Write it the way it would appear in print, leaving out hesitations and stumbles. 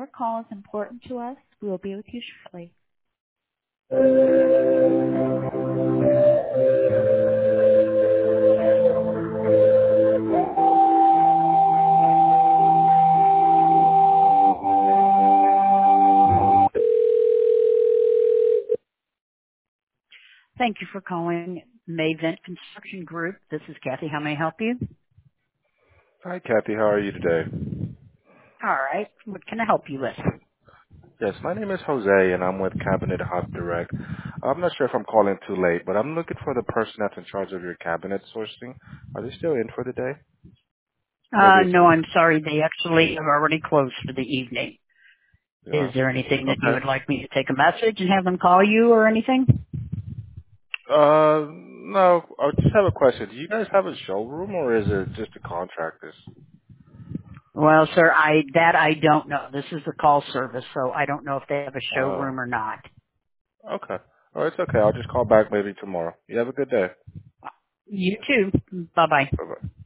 Your call is important to us. We will be with you shortly. Thank you for calling Mayvent Construction Group. This is Kathy. How may I help you? Hi, Kathy. How are you today? All right. What can I help you with? Yes, my name is Jose, and I'm with Cabinet Hub Direct. I'm not sure if I'm calling too late, but I'm looking for the person that's in charge of your cabinet sourcing. Are they still in for the day? Or maybe it's No, you. I'm sorry. They actually have already closed for the evening. Is Yeah. there anything that you Okay. would like me to take a message and have them call you or anything? No, I just have a question. Do you guys have a showroom, or is it just a contractors? Well, sir, I don't know. This is a call service, so I don't know if they have a Oh, showroom or not. okay. Oh, it's okay. I'll just call back maybe tomorrow. You have a good day. You too. Bye bye. Bye-bye.